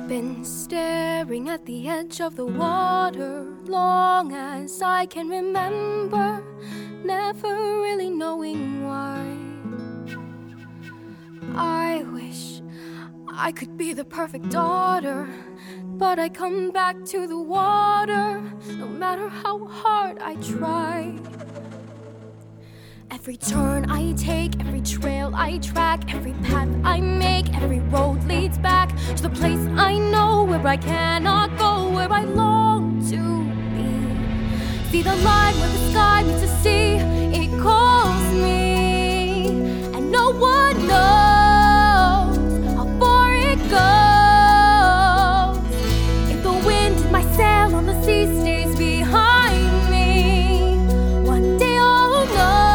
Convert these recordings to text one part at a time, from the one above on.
been staring at the edge of the water long as I can remember, never really knowing why. I wish I could be the perfect daughter, but I come back to the water no matter how hard I try. Every turn I take, every trail I track, every path I make, every road leads back to the place I know where I cannot go, where I long to be. See the line where the sky meets the sea, it calls me, and no one knows how far it goes. If the wind in my sail on the sea stays behind me, one day I'll know.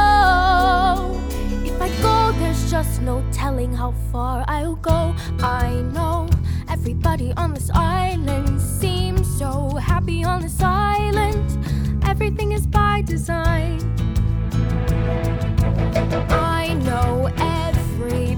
Just no telling how far I'll go. I know everybody on this island seems so happy on this island. Everything is by design. I know every